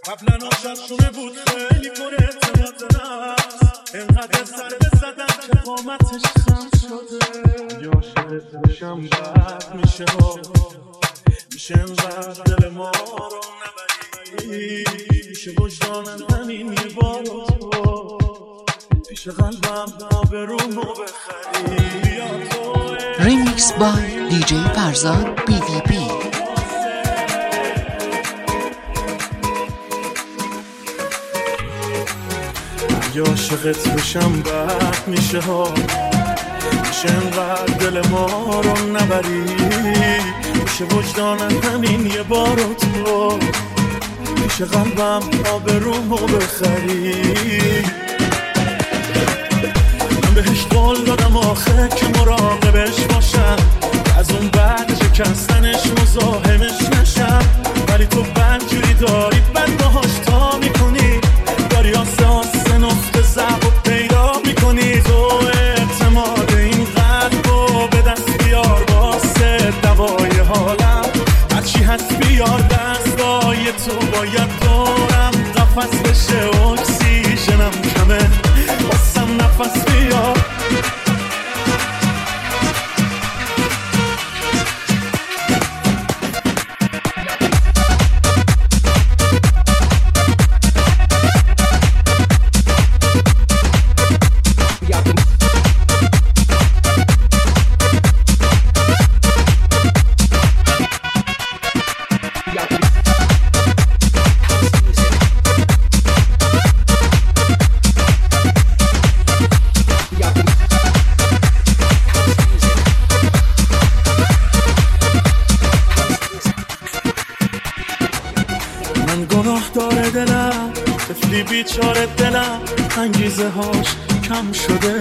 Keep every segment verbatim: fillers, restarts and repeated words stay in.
قبلا عاشقشونه بود خیلی پر اعتماد به نفس، اینقدر سر بزدم که قامتش خم شده. یا عاشقت بشم بد میشه ها، میشه اینقدر دل ما رو نبری، میشه وجدانم همین یه بار تو، پیش قلبم آبرومو بخری. یا تو ریمیکس بای دی جی فرزاد بی وی بی. یا عاشقت بشم بد میشه ها، میشه اینقدر دل ما رو نبری، میشه وجدانم همین یه بار تو، میشه قلبم آبرومو بخری. من بهش قول دادم آخه که مراقبش باشم، از اون بعد شکستنش مزاحمش نشم، ولی تو بدجوری داری بد باهاش تا میکنی، داری آسه آسه نقطه ضعف و پیدا میکنی. تو اعتماد این قلبو به دست بیار واسه دوای حالم، هرچی هست بیار دستای تو، باید دورم قفس بشه اکسیژنم کمه واسم نفس بیار. گناه داره دلم، طفلی بیچاره دلم، انگیزه هاش کم شده.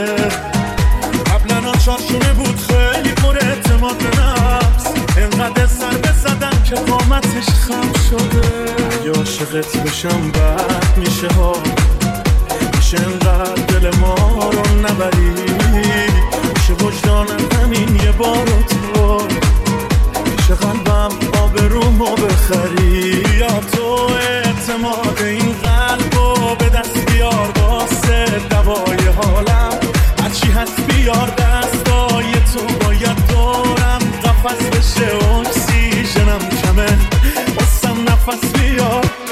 قبلا آشارشونه بود خیلی پر اعتماد به نفس، اینقدر سر بزدم که قامتش خم شده. یا عاشقت بشم بد میشه ها، میشه اینقدر دل ما رو نبری، میشه وجدانم همین یه بار تو، میشه قلبم آبرومو بخری. یا تو اعتماد این قلبو به دست بیار واسه دوای حالم، هرچی هست بیار دستای تو، باید دورم قفس بشه اکسیژنم کمه واسم نفس بیار.